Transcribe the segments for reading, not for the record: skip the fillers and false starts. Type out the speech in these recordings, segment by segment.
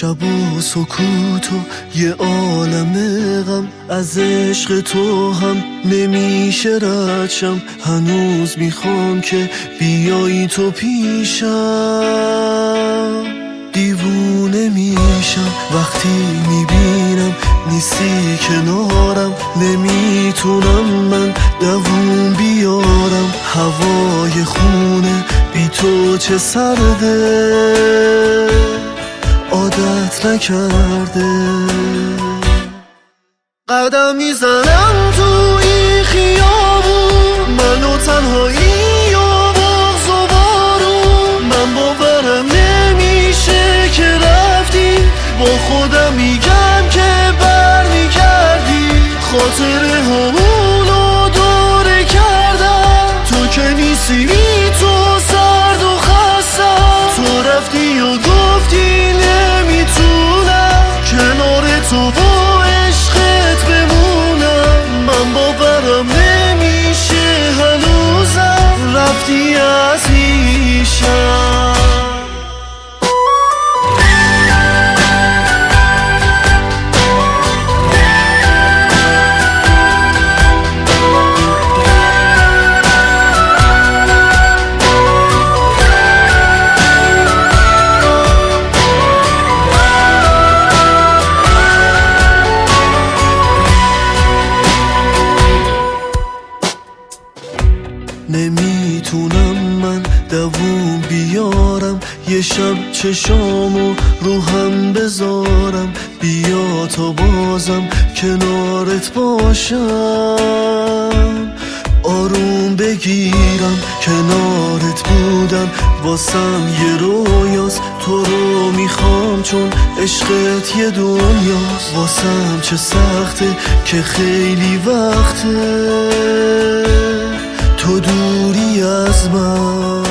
شب و سکوت و یه عالم غم، از عشق تو هم نمیشه ردشم. هنوز میخوام که بیایی تو پیشم. دیوونه میشم وقتی میبینم نیستی کنارم. نمیتونم من دووم بیارم. هوای خونه بی تو چه سرده، عادت نکرده. قدم میزنم تو این خیابون، منو تنهایی و بغض و بارون. من باورم نمیشه که رفتی، با خودم میگم که برمیگردی. خاطره همونو دوره کردم، تو که نیستی بی تو سرد و خستم. تو رفتی و گفتی نمیتونم کنار تو با عشقت بمونم. من باورم نمیشه هنوزم رفتی از پیشم. نمیتونم من دووم بیارم، یه شب چشامو رو هم بذارم. بیا تا بازم کنارت باشم، آروم بگیرم. کنارت بودم واسم یه رویاست، تو رو میخوام چون عشقت یه دنیاست. واسم چه سخته که خیلی وقته تو دوری از من.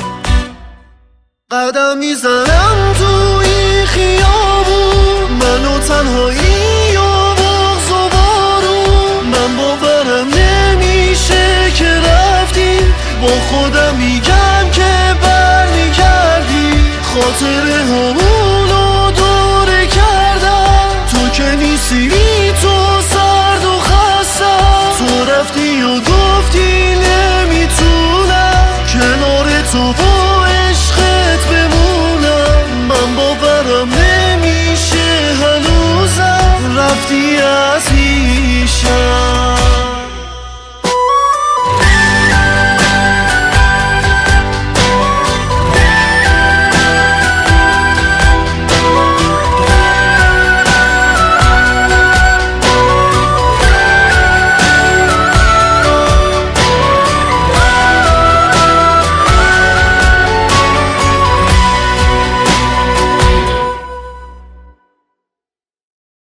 قدم میزنم تو این خیابون، منو تنهایی و بغض و بارون. من باورم نمیشه که رفتی، با خودم میگم که برمیگردی. خاطره همونو دوره کردم، تو که نیستی بی تو سرد و خستم. تو رفتی و گفتی نمیتونم کنار تو با عشقت بمونم. من باورم نمیشه هنوزم رفتی از پیشم.